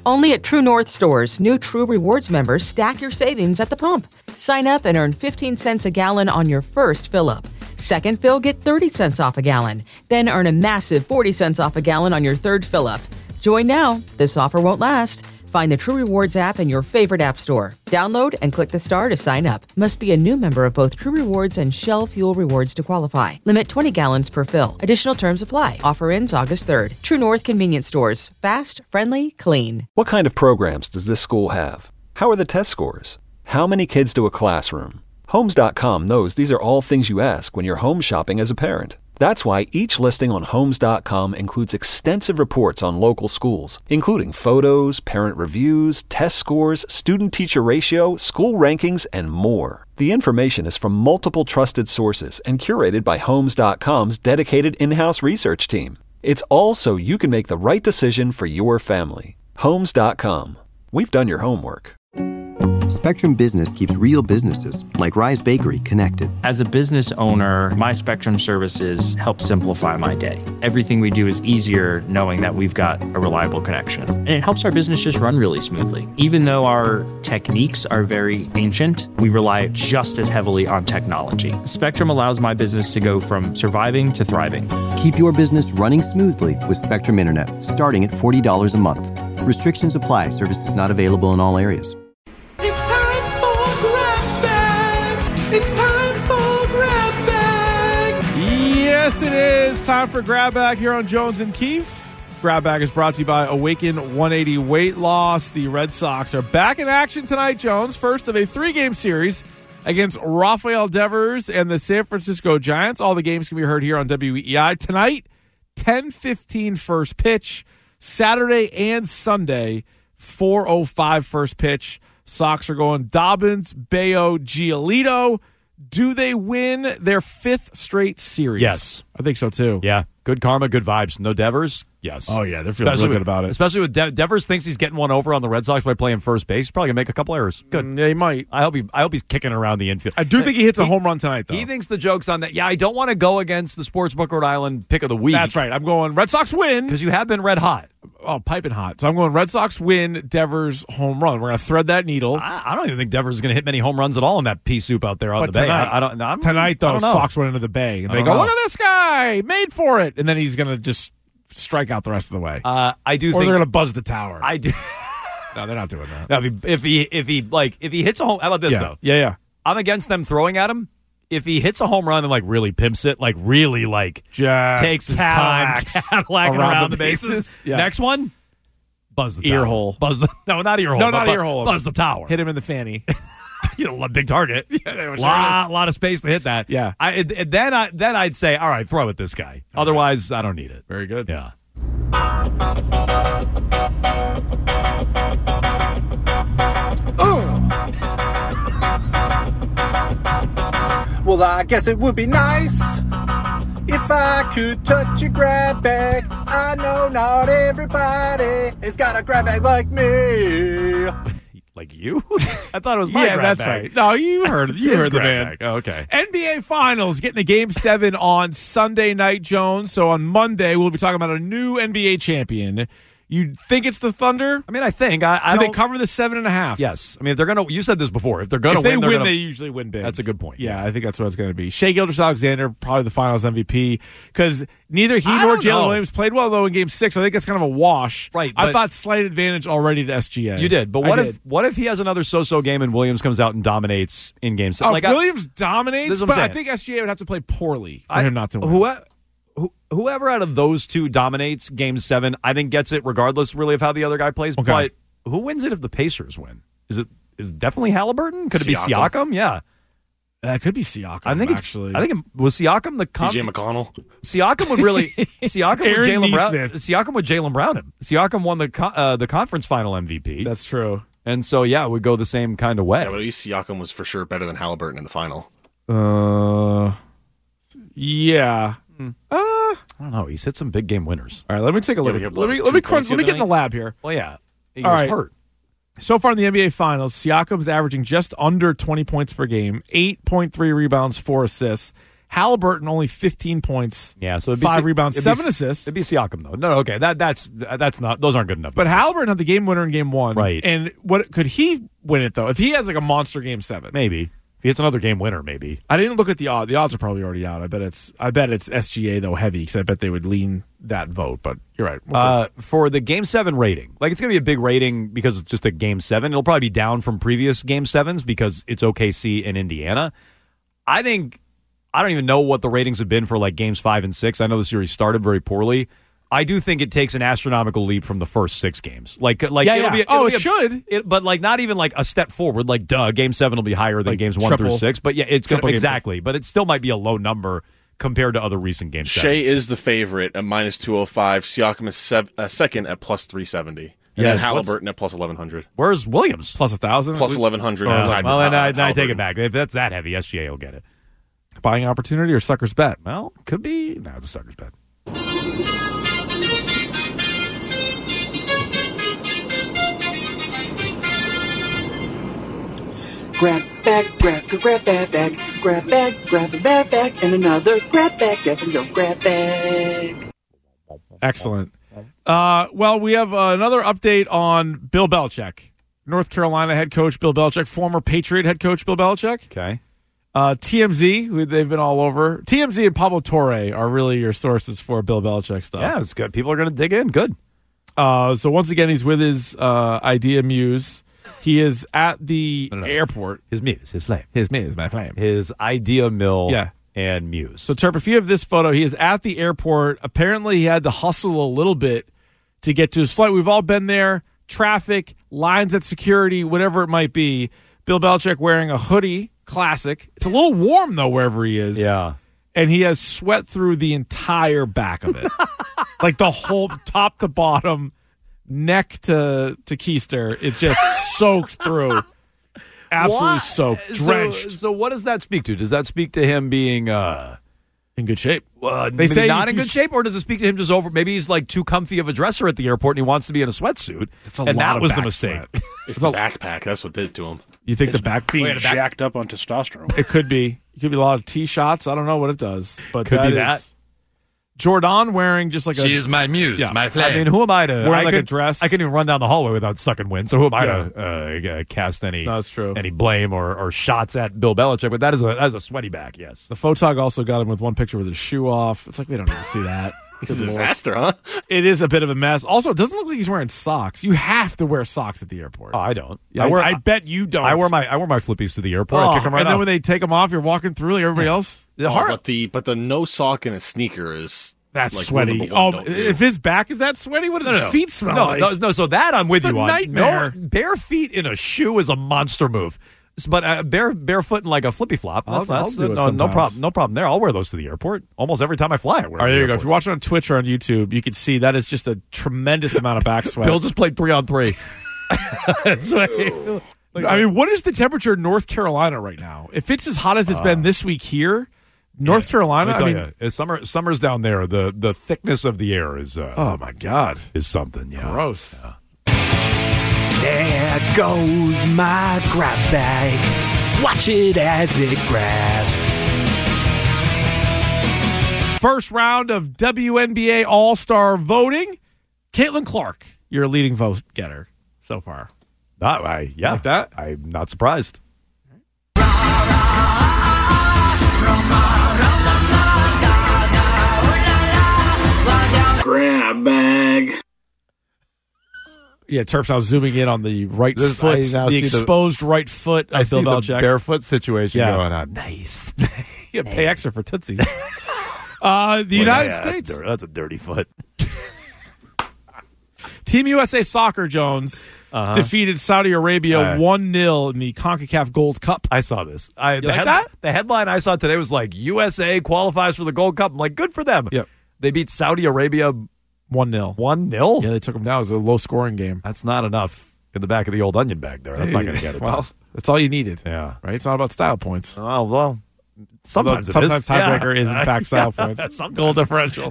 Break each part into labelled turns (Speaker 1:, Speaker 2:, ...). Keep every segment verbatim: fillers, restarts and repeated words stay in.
Speaker 1: Only at True North stores, new True Rewards members stack your savings at the pump. Sign up and earn fifteen cents a gallon on your first fill-up. Second fill, get thirty cents off a gallon. Then earn a massive forty cents off a gallon on your third fill-up. Join now. This offer won't last. Find the True Rewards app in your favorite app store. Download and click the star to sign up. Must be a new member of both True Rewards and Shell Fuel Rewards to qualify. Limit twenty gallons per fill. Additional terms apply. Offer ends August third. True North Convenience Stores. Fast, friendly, clean.
Speaker 2: What kind of programs does this school have? How are the test scores? How many kids do a classroom? Homes dot com knows these are all things you ask when you're home shopping as a parent. That's why each listing on Homes dot com includes extensive reports on local schools, including photos, parent reviews, test scores, student-teacher ratio, school rankings, and more. The information is from multiple trusted sources and curated by Homes dot com's dedicated in-house research team. It's all so you can make the right decision for your family. Homes dot com. We've done your homework.
Speaker 3: Spectrum Business keeps real businesses, like Rise Bakery, connected.
Speaker 4: As a business owner, my Spectrum services help simplify my day. Everything we do is easier knowing that we've got a reliable connection. And it helps our business just run really smoothly. Even though our techniques are very ancient, we rely just as heavily on technology. Spectrum allows my business to go from surviving to thriving.
Speaker 3: Keep your business running smoothly with Spectrum Internet, starting at forty dollars a month. Restrictions apply. Services not available in all areas.
Speaker 5: It's time for Grab Bag. Yes, it is time for Grab Bag here on Jones and Keefe. Grab Bag is brought to you by Awaken one eighty Weight Loss. The Red Sox are back in action tonight, Jones. First of a three-game series against Rafael Devers and the San Francisco Giants. All the games can be heard here on W E I. Tonight, ten fifteen first pitch. Saturday and Sunday, four oh five first pitch. Sox are going Dobbins, Bayo, Giolito. Do they win their fifth straight series?
Speaker 6: Yes.
Speaker 5: I think so, too.
Speaker 6: Yeah. Good karma, good vibes. No Devers? Yes.
Speaker 5: Oh, yeah. They're feeling real good about it.
Speaker 6: Especially with De- Devers thinks he's getting one over on the Red Sox by playing first base. He's probably going to make a couple errors. Good.
Speaker 5: Mm, yeah, he might.
Speaker 6: I hope he. I hope he's kicking around the infield.
Speaker 5: I do think he hits a home run tonight, though.
Speaker 6: He thinks the joke's on that. Yeah, I don't want to go against the Sportsbook Rhode Island pick of the week.
Speaker 5: That's right. I'm going Red Sox win.
Speaker 6: Because you have been red hot.
Speaker 5: Oh, piping hot. So I'm going Red Sox win, Devers home run. We're going to thread that needle.
Speaker 6: I, I don't even think Devers is going to hit many home runs at all in that pea soup out there on
Speaker 5: but
Speaker 6: the
Speaker 5: tonight,
Speaker 6: bay. I, I don't, I'm,
Speaker 5: tonight, though,
Speaker 6: I don't know.
Speaker 5: Sox went into the bay. And they go,
Speaker 6: know.
Speaker 5: look at this guy. Made for it. And then he's going to just strike out the rest of the way.
Speaker 6: Uh, I do
Speaker 5: or
Speaker 6: think.
Speaker 5: they're going to buzz the tower.
Speaker 6: I do.
Speaker 5: No, they're not doing that.
Speaker 6: No, if, he, if he if he like if he hits a home, how about this
Speaker 5: yeah.
Speaker 6: though?
Speaker 5: Yeah, yeah.
Speaker 6: I'm against them throwing at him. If he hits a home run and like really pimps it, like really like
Speaker 5: just
Speaker 6: takes his
Speaker 5: Cadillacs
Speaker 6: time Cadillacing around, around the bases.
Speaker 5: bases. Yeah.
Speaker 6: Next one, buzz the
Speaker 5: ear
Speaker 6: tower.
Speaker 5: hole.
Speaker 6: Buzz the no, not ear hole.
Speaker 5: No, not
Speaker 6: bu-
Speaker 5: ear hole.
Speaker 6: Buzz the tower.
Speaker 5: Hit him in the fanny.
Speaker 6: You know, a big target.
Speaker 5: Yeah,
Speaker 6: lot, lot of space to hit that.
Speaker 5: Yeah.
Speaker 6: I and then I then I'd say, all right, throw at this guy. Okay. Otherwise, I don't need it.
Speaker 5: Very good.
Speaker 6: Yeah.
Speaker 7: Well, I guess it would be nice if I could touch a grab bag. I know not everybody has got a grab bag like me.
Speaker 6: Like you? I thought it was my
Speaker 5: yeah,
Speaker 6: grab
Speaker 5: that's
Speaker 6: bag.
Speaker 5: right. No, you heard you
Speaker 6: His
Speaker 5: heard the
Speaker 6: grab
Speaker 5: man.
Speaker 6: bag. Oh, okay.
Speaker 5: N B A Finals getting a game seven on Sunday night, Jones. So on Monday we'll be talking about a new N B A champion. You think it's the Thunder?
Speaker 6: I mean, I think. I, I
Speaker 5: Do
Speaker 6: don't,
Speaker 5: they cover the seven and a half?
Speaker 6: Yes. I mean, if they're going to. You said this before. If they're going to
Speaker 5: if they
Speaker 6: win,
Speaker 5: win,
Speaker 6: gonna,
Speaker 5: they usually win big.
Speaker 6: That's a good point.
Speaker 5: Yeah, I think that's what it's going to be. Shai Gilgeous-Alexander, probably the Finals M V P, because neither he
Speaker 6: I
Speaker 5: nor
Speaker 6: don't
Speaker 5: Jalen
Speaker 6: know.
Speaker 5: Williams played well though in Game Six. I think that's kind of a wash.
Speaker 6: Right,
Speaker 5: I
Speaker 6: but-
Speaker 5: thought slight advantage already to S G A.
Speaker 6: You did, but
Speaker 5: I
Speaker 6: what
Speaker 5: did.
Speaker 6: if what if he has another so-so game and Williams comes out and dominates in game six?
Speaker 5: Oh,
Speaker 6: like
Speaker 5: if
Speaker 6: I-
Speaker 5: Williams dominates,
Speaker 6: This is what
Speaker 5: but
Speaker 6: I'm
Speaker 5: I
Speaker 6: saying.
Speaker 5: think S G A would have to play poorly for
Speaker 6: I-
Speaker 5: him not to win.
Speaker 6: Who, who, whoever out of those two dominates game seven, I think gets it regardless really of how the other guy plays.
Speaker 5: Okay.
Speaker 6: But who wins it if the Pacers win? Is it is it definitely Halliburton? Could it be
Speaker 8: Siakam.
Speaker 6: Siakam? Yeah.
Speaker 5: That could be Siakam.
Speaker 6: I think it's,
Speaker 5: actually.
Speaker 6: I think it, was Siakam the con-
Speaker 8: T J McConnell.
Speaker 6: Siakam would really Siakam with
Speaker 5: Aaron
Speaker 6: Jalen Brown.
Speaker 5: Nesmith.
Speaker 6: Siakam with Jalen Brown him. Siakam won the co- uh, the conference final M V P.
Speaker 5: that's true.
Speaker 6: And so yeah, it would go the same kind of way.
Speaker 8: Yeah, but at least Siakam was for sure better than Halliburton in the final.
Speaker 5: Uh, yeah.
Speaker 6: Hmm.
Speaker 5: Uh,
Speaker 6: I don't know. He's hit some big game winners.
Speaker 5: all right. Let me take a look.
Speaker 8: Yeah,
Speaker 5: at
Speaker 8: but
Speaker 5: Let
Speaker 8: he
Speaker 5: me
Speaker 8: had,
Speaker 5: let
Speaker 8: like,
Speaker 5: me
Speaker 8: two
Speaker 5: crunch.
Speaker 8: points
Speaker 5: Let me
Speaker 8: the
Speaker 5: get in the
Speaker 8: other
Speaker 5: lab here.
Speaker 6: Well, yeah, he
Speaker 5: All
Speaker 6: was
Speaker 5: right.
Speaker 6: hurt.
Speaker 5: So far in the N B A Finals, Siakam's averaging just under twenty points per game, eight point three rebounds, four assists. Halliburton only fifteen points.
Speaker 6: Yeah, so it'd be
Speaker 5: five
Speaker 6: Si-
Speaker 5: rebounds,
Speaker 6: it'd be
Speaker 5: seven
Speaker 6: Si-
Speaker 5: assists.
Speaker 6: It'd be Siakam though. No, okay, that that's that's not. Those aren't good enough.
Speaker 5: But
Speaker 6: numbers.
Speaker 5: Halliburton had the game winner in game one,
Speaker 6: Right.
Speaker 5: And what could he win it though? If he has like a monster game seven,
Speaker 6: maybe if he hits another game winner, maybe.
Speaker 5: I didn't look at the odds. The odds are probably already out. I bet it's I bet it's S G A though heavy because I bet they would lean that vote. But you're right. We'll
Speaker 6: Uh, for the game seven rating, like it's going to be a big rating because it's just a game seven. It'll probably be down from previous game sevens because it's O K C and Indiana. I think I don't even know what the ratings have been for like games five and six. I know the series started very poorly. I do think it takes an astronomical leap from the first six games. Like, like
Speaker 5: Yeah,
Speaker 6: it'll
Speaker 5: yeah.
Speaker 6: be.
Speaker 5: Oh,
Speaker 6: it'll
Speaker 5: it
Speaker 6: be a-
Speaker 5: should.
Speaker 6: It, but like not even like a step forward. Like, duh, game seven will be higher than
Speaker 5: Like
Speaker 6: games one
Speaker 5: triple-
Speaker 6: through six. But yeah, it's gonna,
Speaker 5: triple game
Speaker 6: exactly. But it still might be a low number compared to other recent game
Speaker 8: Shea
Speaker 6: sevens.
Speaker 8: is the favorite at minus two oh five. Siakam is sev- uh, second at plus three seventy. And
Speaker 5: Yeah,
Speaker 8: then Halliburton at plus eleven hundred.
Speaker 6: Where's Williams?
Speaker 5: plus a thousand,
Speaker 8: Plus eleven hundred.
Speaker 6: Uh,
Speaker 8: tied with
Speaker 6: well, then I,
Speaker 8: Hall-
Speaker 6: then I take
Speaker 8: Halliburton.
Speaker 6: it back. If that's that heavy, S G A will get it.
Speaker 5: buying opportunity or sucker's bet.
Speaker 6: Well, could be. No, it's a sucker's bet.
Speaker 9: Grab bag, grab, grab bag, bag, grab bag, grab a bag, bag, and another grab bag, grab and go grab bag.
Speaker 5: Excellent. Uh, well, we have uh, another update on Bill Belichick, North Carolina head coach Bill Belichick, former Patriot head coach Bill Belichick.
Speaker 6: Okay.
Speaker 5: Uh, T M Z, who they've been all over. T M Z and Pablo Torre are really your sources for Bill Belichick stuff.
Speaker 6: Yeah, it's good. People are going to dig in. Good.
Speaker 5: Uh, so once again, he's with his uh, Idea Muse. He is at the
Speaker 6: No, no, no.
Speaker 5: airport.
Speaker 6: His muse, his flame.
Speaker 5: His Muse, my flame.
Speaker 6: His Idea Mill
Speaker 5: Yeah.
Speaker 6: and Muse.
Speaker 5: So, Terp, if you have this photo, he is at the airport. Apparently, he had to hustle a little bit to get to his flight. We've all been there. Traffic, lines at security, whatever it might be. Bill Belichick wearing a hoodie, classic. It's a little warm, though, wherever he is.
Speaker 6: yeah.
Speaker 5: And he has sweat through the entire back of it. Like the whole top to bottom, neck to, to keister. It's just soaked through. Absolutely
Speaker 6: Why-
Speaker 5: soaked,
Speaker 6: so-
Speaker 5: drenched.
Speaker 6: So, what does that speak to? Does that speak to him being uh,
Speaker 5: In good shape.
Speaker 6: uh,
Speaker 5: They
Speaker 6: maybe
Speaker 5: say
Speaker 6: not
Speaker 5: if
Speaker 6: in
Speaker 5: you
Speaker 6: good
Speaker 5: s-
Speaker 6: shape, or does it speak to him just over? Maybe he's like too comfy of a dresser at the airport and he wants to be in a sweatsuit.
Speaker 5: That's a
Speaker 6: and
Speaker 5: lot
Speaker 6: that
Speaker 5: of
Speaker 6: was the
Speaker 5: back
Speaker 6: mistake.
Speaker 5: sweat.
Speaker 8: It's the backpack. That's what did it to him.
Speaker 5: You think the back
Speaker 10: Being
Speaker 5: Wait, the back-
Speaker 10: jacked up on testosterone.
Speaker 5: It could be. It could be a lot of tee shots. I don't know what it does, but
Speaker 6: Could be
Speaker 5: is-
Speaker 6: that.
Speaker 5: Jordan wearing just like a.
Speaker 11: She is my muse,
Speaker 5: Yeah.
Speaker 11: my flame.
Speaker 6: I mean, who am I to?
Speaker 5: Wearing
Speaker 6: I
Speaker 5: like a
Speaker 6: could,
Speaker 5: dress.
Speaker 6: I couldn't even run down the hallway without sucking wind. So who am I
Speaker 5: Yeah.
Speaker 6: to uh, cast any?
Speaker 5: No, that's true.
Speaker 6: Any blame or, or shots at Bill Belichick? But that is a that is a sweaty back. Yes.
Speaker 5: The photog also got him with one picture with his shoe off. It's like we don't need to see that.
Speaker 8: It's a disaster, huh?
Speaker 5: It is a bit of a mess. Also, it doesn't look like he's wearing socks. You have to wear socks at the airport.
Speaker 6: Oh, I don't.
Speaker 5: Yeah,
Speaker 6: I wear.
Speaker 5: I, bet you don't.
Speaker 6: I wear my I wear my flippies to the airport.
Speaker 5: Oh,
Speaker 6: I kick them right
Speaker 5: and then
Speaker 6: off.
Speaker 5: when they take them off, you're walking through like everybody else.
Speaker 6: The
Speaker 8: Oh,
Speaker 6: heart-
Speaker 8: but the but the no sock and a sneaker is
Speaker 5: That's
Speaker 8: like
Speaker 5: sweaty.
Speaker 8: rule number one,
Speaker 5: Oh,
Speaker 8: don't do.
Speaker 5: if his back is that sweaty, what does
Speaker 6: No, no,
Speaker 5: his
Speaker 6: no.
Speaker 5: feet smell
Speaker 6: no,
Speaker 5: like?
Speaker 6: no, no. So that I'm with
Speaker 5: It's
Speaker 6: you
Speaker 5: a
Speaker 6: on.
Speaker 5: nightmare.
Speaker 6: No, bare feet in a shoe is a monster move. S- But uh, bare barefoot in like a flippy flop.
Speaker 5: I'll-
Speaker 6: That's,
Speaker 5: I'll
Speaker 6: that's
Speaker 5: do it
Speaker 6: no, no
Speaker 5: sometimes.
Speaker 6: problem. No problem there. I'll wear those to the airport almost every time I fly. I wear
Speaker 5: All
Speaker 6: them
Speaker 5: right,
Speaker 6: to
Speaker 5: there
Speaker 6: the
Speaker 5: you go. If
Speaker 6: airport.
Speaker 5: you're watching on Twitch or on YouTube, you can see that is just a tremendous amount of back sweat.
Speaker 6: Bill just played three on three. That's right.
Speaker 5: I mean, what is the temperature in North Carolina right now? If it's as hot as it's been this week here, North Carolina,
Speaker 6: Let me
Speaker 5: I
Speaker 6: tell
Speaker 5: mean,
Speaker 6: you, it's summer. Summer's down there. The the thickness of the air is. Uh,
Speaker 5: oh my God,
Speaker 6: is something. Yeah.
Speaker 5: gross.
Speaker 9: There goes my grab bag. Watch it as it grabs.
Speaker 5: First round of W N B A All-Star voting. Caitlin Clark, your leading vote getter so far.
Speaker 6: Not, I, yeah.
Speaker 5: Like that?
Speaker 6: I'm not surprised.
Speaker 10: Grab bag.
Speaker 5: Yeah, Terps now zooming in on the right
Speaker 6: This-
Speaker 5: foot,
Speaker 6: I now
Speaker 5: the
Speaker 6: see the-
Speaker 5: exposed right foot of
Speaker 6: I see
Speaker 5: Bill
Speaker 6: the
Speaker 5: Belichick.
Speaker 6: barefoot situation
Speaker 5: Yeah.
Speaker 6: going on. Nice.
Speaker 5: You gotta pay extra for Tootsies. uh, the United
Speaker 6: Yeah,
Speaker 5: States.
Speaker 6: That's, dir- that's a dirty foot.
Speaker 5: Team U S A Soccer, Jones,
Speaker 6: Uh-huh.
Speaker 5: defeated Saudi Arabia
Speaker 6: Uh,
Speaker 5: one nil in the CONCACAF Gold Cup.
Speaker 6: I saw this. I, the,
Speaker 5: like that?
Speaker 6: the headline I saw today was like, U S A qualifies for the Gold Cup. I'm like, good for them.
Speaker 5: Yep.
Speaker 6: They beat Saudi Arabia
Speaker 5: one nil.
Speaker 6: one nil?
Speaker 5: Yeah, they took them down. It was a low-scoring game.
Speaker 6: That's not enough in the back of the old onion bag there. That's not going to get it
Speaker 5: Well,
Speaker 6: done.
Speaker 5: that's all you needed.
Speaker 6: Yeah.
Speaker 5: Right? It's not about style points.
Speaker 6: Oh, well, sometimes
Speaker 5: Although
Speaker 6: it is.
Speaker 5: sometimes tiebreaker
Speaker 6: Yeah.
Speaker 5: is, in fact, style points.
Speaker 6: Sometimes.
Speaker 5: Goal differential.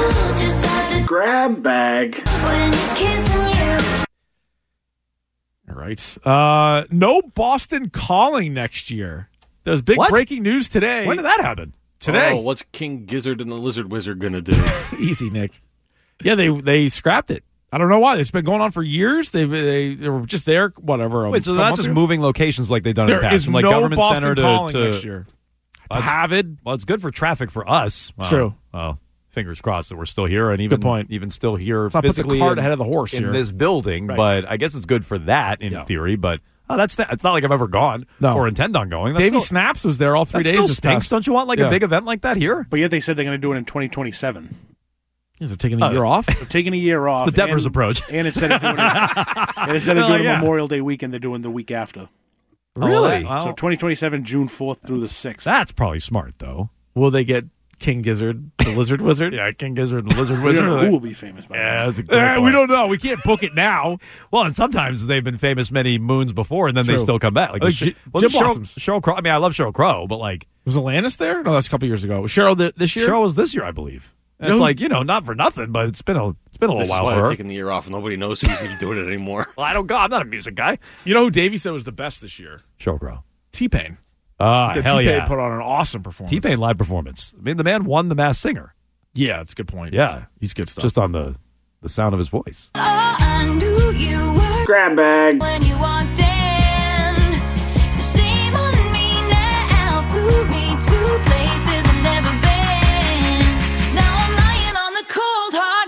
Speaker 10: Grab bag.
Speaker 5: All All right. Uh, no Boston Calling next year. There's big
Speaker 6: What?
Speaker 5: breaking news today.
Speaker 6: When did that happen?
Speaker 5: Today.
Speaker 8: Oh, what's King Gizzard and the Lizard Wizard going to do?
Speaker 5: Easy, Nick. Yeah, they they scrapped it. I don't know why. It's been going on for years. They they, they were just there, whatever.
Speaker 6: Wait, so they're not just
Speaker 5: ago.
Speaker 6: moving locations like they've done
Speaker 5: There
Speaker 6: in the past,
Speaker 5: is
Speaker 6: from like
Speaker 5: no
Speaker 6: government
Speaker 5: Boston
Speaker 6: center to,
Speaker 5: Calling
Speaker 6: to
Speaker 5: next year.
Speaker 6: Well, it's-
Speaker 5: Havid.
Speaker 6: Well, it's good for traffic for us. Well,
Speaker 5: true.
Speaker 6: Well, fingers crossed that we're still here and even
Speaker 5: Good point.
Speaker 6: even still here
Speaker 5: Let's not put the
Speaker 6: physically
Speaker 5: cart
Speaker 6: in,
Speaker 5: ahead of the horse
Speaker 6: in
Speaker 5: here.
Speaker 6: this building.
Speaker 5: Right.
Speaker 6: But I guess it's good for that in
Speaker 5: Yeah.
Speaker 6: theory. But oh, that's it's not like I've ever gone
Speaker 5: No.
Speaker 6: or intend on going. That's
Speaker 5: Davey
Speaker 6: still,
Speaker 5: Snaps was there all three
Speaker 6: that
Speaker 5: days.
Speaker 6: still
Speaker 5: this
Speaker 6: stinks.
Speaker 5: past-
Speaker 6: Don't you want like
Speaker 5: Yeah.
Speaker 6: a big event like that here?
Speaker 10: But yet they said they're going to do it in twenty twenty-seven.
Speaker 5: Yeah, they're taking a
Speaker 6: Oh.
Speaker 5: year off.
Speaker 10: They're taking a year off.
Speaker 6: the Devers
Speaker 10: and,
Speaker 6: approach.
Speaker 10: And instead of doing, it, and instead of
Speaker 6: They're like,
Speaker 10: doing
Speaker 6: yeah.
Speaker 10: Memorial Day weekend, they're doing the week after.
Speaker 6: Really?
Speaker 10: So twenty twenty-seven, June fourth through the sixth.
Speaker 6: That's probably smart though.
Speaker 5: Will they get King Gizzard, the Lizard Wizard?
Speaker 6: Yeah, King Gizzard and the Lizard
Speaker 10: We don't
Speaker 6: Wizard.
Speaker 10: know who will be famous by
Speaker 6: Yeah,
Speaker 10: then.
Speaker 6: that's a great
Speaker 5: Eh, we
Speaker 6: point.
Speaker 5: don't know. We can't book it now.
Speaker 6: Well, and sometimes they've been famous many moons before, and then
Speaker 5: True.
Speaker 6: they still come back. Like,
Speaker 5: Like
Speaker 6: Sh-
Speaker 5: J-
Speaker 6: wasn't
Speaker 5: Jim
Speaker 6: Cheryl,
Speaker 5: Blossoms.
Speaker 6: Cheryl Crow. I mean, I love Cheryl Crow, but like
Speaker 5: Was Alanis there? No, that's a couple years ago. Was Cheryl th- this year?
Speaker 6: Cheryl was this year, I believe. And
Speaker 5: No.
Speaker 6: it's like you know, not for nothing, but it's been a it's been a little
Speaker 8: This is
Speaker 6: while
Speaker 8: why
Speaker 6: for
Speaker 8: I'm
Speaker 6: her.
Speaker 8: taking the year off. Nobody knows who's even doing it anymore.
Speaker 6: Well, I don't go. I'm not a music guy.
Speaker 5: You know who Davey said was the best this year?
Speaker 6: Cheryl Crow.
Speaker 5: T-Pain.
Speaker 6: Ah,
Speaker 5: He said
Speaker 6: hell
Speaker 5: T-Pain
Speaker 6: yeah.
Speaker 5: put on an awesome performance.
Speaker 6: T-Pain live performance. I mean, the man won the Masked Singer.
Speaker 5: Yeah, that's a good point.
Speaker 6: Yeah,
Speaker 5: He's good stuff.
Speaker 6: just on the the sound of his voice.
Speaker 11: Oh, I knew you were
Speaker 9: Grab bag.
Speaker 11: when you walked in. So shame on me now. Flew me to places I've never been. Now I'm lying on the cold hard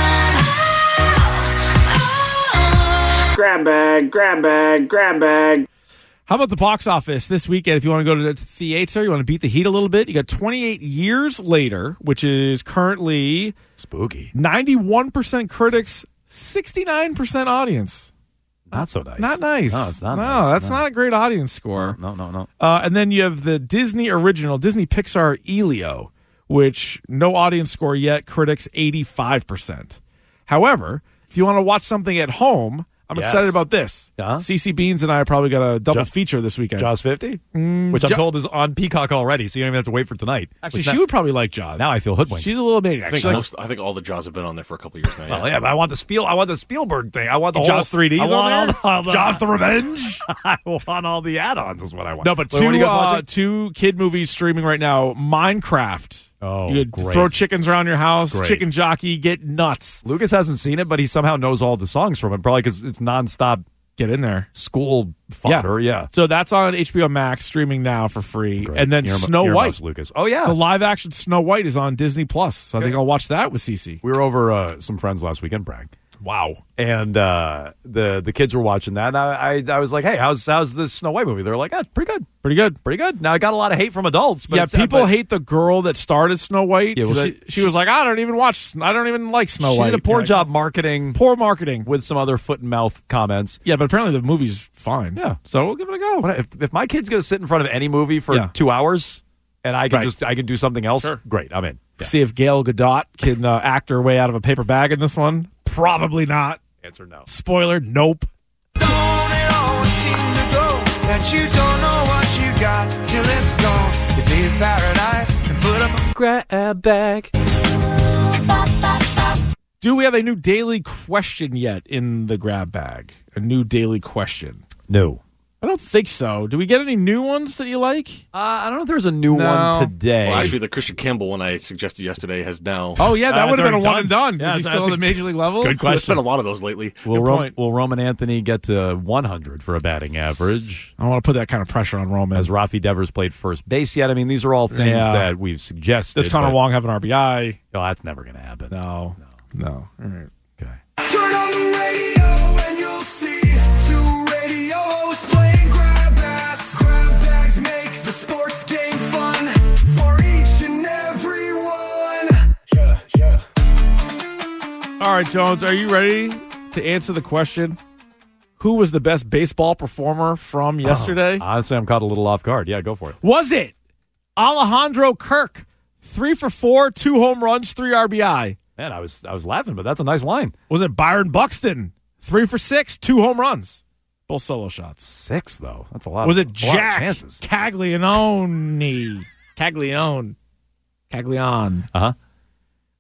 Speaker 11: ground. Oh, oh.
Speaker 9: Grab bag. Grab bag. Grab bag.
Speaker 5: How about the box office this weekend? If you want to go to the theater, you want to beat the heat a little bit, you got twenty-eight Years Later, which is currently
Speaker 6: Spooky.
Speaker 5: ninety-one percent critics, sixty-nine percent audience.
Speaker 6: Not so nice.
Speaker 5: Not nice.
Speaker 6: No, it's not
Speaker 5: No,
Speaker 6: nice.
Speaker 5: that's
Speaker 6: No.
Speaker 5: not a great audience score.
Speaker 6: No, no, no.
Speaker 5: Uh, and then you have the Disney original, Disney Pixar Elio, which no audience score yet, critics eighty-five percent. However, if you want to watch something at home, I'm
Speaker 6: Yes.
Speaker 5: excited about this.
Speaker 6: Uh-huh.
Speaker 5: Cece Beans and I probably got a double
Speaker 6: Ja-
Speaker 5: feature this weekend.
Speaker 6: Jaws fifty, which I'm
Speaker 5: Ja-
Speaker 6: told is on Peacock already, so you don't even have to wait for tonight.
Speaker 5: Actually,
Speaker 6: Which
Speaker 5: she
Speaker 6: now,
Speaker 5: would probably like Jaws.
Speaker 6: now I feel hoodwinked.
Speaker 5: She's a little maniac.
Speaker 8: I think,
Speaker 5: She likes-
Speaker 8: most, I think all the Jaws have been on there for a couple years now.
Speaker 6: Well, yeah, but I want the Spiel. I want the Spielberg thing. I want the whole,
Speaker 5: Jaws three D's
Speaker 6: I
Speaker 5: on
Speaker 6: want all
Speaker 5: there?
Speaker 6: the, all the
Speaker 5: Jaws the Revenge.
Speaker 6: I want all the add-ons. Is what I want.
Speaker 5: No, but
Speaker 6: Wait, what are
Speaker 5: two
Speaker 6: you guys
Speaker 5: uh,
Speaker 6: watching?
Speaker 5: two kid movies streaming right now. Minecraft.
Speaker 6: Oh,
Speaker 5: you could
Speaker 6: great.
Speaker 5: throw chickens around your house.
Speaker 6: Great.
Speaker 5: Chicken jockey, get nuts.
Speaker 6: Lucas hasn't seen it, but he somehow knows all the songs from it, probably because it's nonstop
Speaker 5: Get in there.
Speaker 6: school fodder. Yeah,
Speaker 5: So that's on H B O Max, streaming now for free.
Speaker 6: Great.
Speaker 5: And then
Speaker 6: Earmu-
Speaker 5: Snow
Speaker 6: earmuffs,
Speaker 5: White.
Speaker 6: Lucas. Oh yeah,
Speaker 5: The live action Snow White is on Disney Plus. So I think I'll watch that with Cece.
Speaker 6: we were over uh, some friends last weekend, Bragg.
Speaker 5: Wow.
Speaker 6: And uh, the the kids were watching that. And I, I I was like, hey, how's how's this Snow White movie? They're like, ah, pretty good,
Speaker 5: Pretty good.
Speaker 6: pretty good. Now I got a lot of hate from adults, but
Speaker 5: yeah,
Speaker 6: it's- uh,
Speaker 5: people
Speaker 6: but
Speaker 5: hate the girl that started Snow White.
Speaker 6: Yeah, well,
Speaker 5: 'cause
Speaker 6: she-
Speaker 5: I- she, was like, I don't even watch, I don't even like Snow
Speaker 6: She
Speaker 5: White.
Speaker 6: did a poor
Speaker 5: Like,
Speaker 6: job marketing
Speaker 5: Poor marketing.
Speaker 6: with some other foot and mouth comments.
Speaker 5: Yeah, but apparently the movie's fine.
Speaker 6: Yeah.
Speaker 5: So we'll give it a go.
Speaker 6: What if, if my kid's going to sit in front of any movie for
Speaker 5: Yeah.
Speaker 6: two hours and I can
Speaker 5: Right.
Speaker 6: just I can do something else,
Speaker 5: Sure.
Speaker 6: great, I'm in. Yeah.
Speaker 5: See if Gail Gadot can uh, act her way out of a paper bag in this one. Probably not.
Speaker 6: Answer no.
Speaker 5: Spoiler, nope.
Speaker 12: Don't it always seem to go that you don't know what you got till it's gone? You leave paradise and put up a
Speaker 9: Grab bag.
Speaker 5: Do we have a new daily question yet in the grab bag? A new daily question?
Speaker 6: No.
Speaker 5: I don't think so. Do we get any new ones that you like?
Speaker 6: Uh, I don't know if there's a new
Speaker 5: No.
Speaker 6: one today.
Speaker 8: Well, actually, the Christian Campbell one I suggested yesterday has now.
Speaker 5: Oh, yeah, that
Speaker 6: Uh,
Speaker 5: would have
Speaker 6: it's
Speaker 5: been a
Speaker 6: already
Speaker 5: one and done.
Speaker 6: done. Yeah,
Speaker 5: Is he
Speaker 6: that's
Speaker 5: still on
Speaker 6: a
Speaker 5: the major league level?
Speaker 6: good
Speaker 8: There's been
Speaker 6: question.
Speaker 8: a lot of those lately.
Speaker 6: will,
Speaker 5: Good
Speaker 6: Ro-
Speaker 5: point.
Speaker 6: will Roman Anthony get to one hundred for a batting average?
Speaker 5: I don't want to put that kind of pressure on Roman.
Speaker 6: Has Rafi Devers played first base yet? I mean, these are all things
Speaker 5: Yeah.
Speaker 6: that we've suggested.
Speaker 5: Does Connor
Speaker 6: but-
Speaker 5: Wong have an R B I?
Speaker 6: Oh, that's never going to happen.
Speaker 5: No. No. All right.
Speaker 6: Okay.
Speaker 12: turn on the radio and you'll see two radio hosts playing grab ass. Grab bags make the sports game fun for each and every one. Yeah, yeah.
Speaker 5: All right, Jones, are you ready to answer the question? Who was the best baseball performer from yesterday?
Speaker 6: Oh, honestly, I'm caught a little off guard. Yeah, go for it.
Speaker 5: Was it Alejandro Kirk? Three for four, two home runs, three R B I.
Speaker 6: Man, I was I was laughing, but that's a nice line.
Speaker 5: Was it Byron Buxton? Three for six, two home runs. Both solo shots.
Speaker 6: Six, though. That's a lot.
Speaker 5: Was
Speaker 6: of,
Speaker 5: it
Speaker 6: a lot of
Speaker 5: Jack
Speaker 6: chances?
Speaker 5: Caglianone? Caglione. Caglion.
Speaker 6: Uh-huh.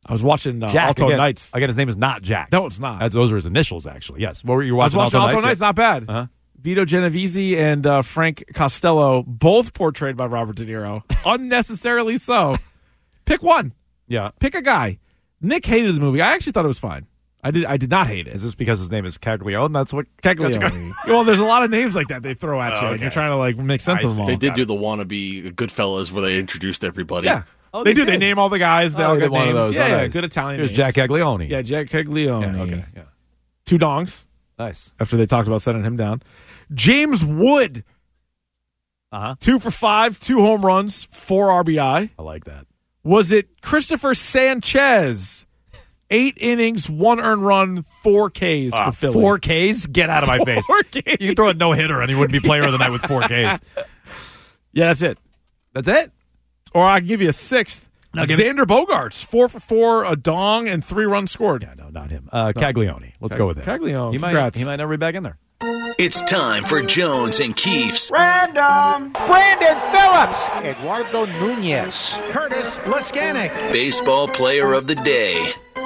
Speaker 5: I was watching uh,
Speaker 6: Jack
Speaker 5: Alto
Speaker 6: again,
Speaker 5: Knights.
Speaker 6: Again, his name is not Jack.
Speaker 5: No, it's not.
Speaker 6: That's, those are his initials, actually. Yes. What were you
Speaker 5: I was
Speaker 6: watching?
Speaker 5: watching Alto,
Speaker 6: Knights?
Speaker 5: Knights. Not bad.
Speaker 6: Uh-huh.
Speaker 5: Vito Genovese and uh, Frank Costello, both portrayed by Robert De Niro, unnecessarily so. Pick one.
Speaker 6: Yeah.
Speaker 5: Pick a guy. Nick hated the movie. I actually thought it was fine. I did. I did not hate it.
Speaker 6: Is this because his name is Caglione? That's what
Speaker 5: Caglione. Well, there's a lot of names like that they throw at
Speaker 6: Oh,
Speaker 5: you, and
Speaker 6: okay.
Speaker 5: you're trying to like make sense
Speaker 6: I
Speaker 5: of them all.
Speaker 8: They did do the wannabe Goodfellas where they introduced everybody.
Speaker 5: Yeah.
Speaker 6: Oh,
Speaker 5: they,
Speaker 6: they
Speaker 5: do. They
Speaker 6: did?
Speaker 5: name all the guys. They
Speaker 6: Oh,
Speaker 5: all
Speaker 6: they
Speaker 5: get
Speaker 6: did one of
Speaker 5: names.
Speaker 6: those.
Speaker 5: Yeah,
Speaker 6: Oh,
Speaker 5: yeah.
Speaker 6: nice.
Speaker 5: Good Italian
Speaker 6: Here's
Speaker 5: names.
Speaker 6: Jack Caglione.
Speaker 5: Yeah, Jack Caglione.
Speaker 6: Yeah, okay. Yeah.
Speaker 5: Two dongs.
Speaker 6: Nice.
Speaker 5: After they talked about sending him down. James Wood.
Speaker 6: Uh-huh.
Speaker 5: Two for five, two home runs, four R B I.
Speaker 6: I like that.
Speaker 5: Was it Christopher Sanchez? Eight innings, one earned run, four Ks
Speaker 6: Ah,
Speaker 5: for Philly.
Speaker 6: Four Ks? Get out of my face.
Speaker 5: Four Ks.
Speaker 6: You can throw a no-hitter and he wouldn't be player of the night with four Ks.
Speaker 5: Yeah, that's it.
Speaker 6: That's it?
Speaker 5: Or I can give you a sixth.
Speaker 6: No, give me-
Speaker 5: Xander Bogaerts, four for four, a dong, and three runs scored.
Speaker 6: Yeah, no, not him. Uh, Caglione. Let's
Speaker 5: Cag-
Speaker 6: go with it.
Speaker 5: Caglione,
Speaker 6: He might,
Speaker 5: congrats.
Speaker 6: he might never be back in there.
Speaker 13: It's time for Jones and Keefe's
Speaker 14: Random. Brandon Phillips. Eduardo Nunez. Curtis Leskanik.
Speaker 13: Baseball Player of the Day.